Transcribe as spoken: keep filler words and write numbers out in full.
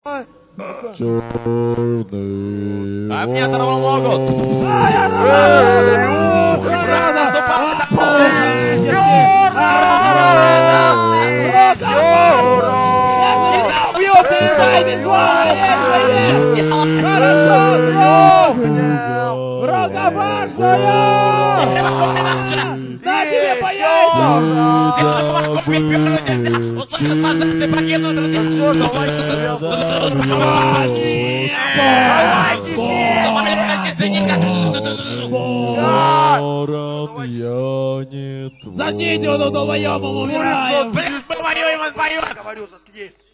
Черный. А мне оторвал ногу. На тебе по яйцам! За неделю долбоёбом умираем! Мы воюем, мы воюем! Говорю, заткнись!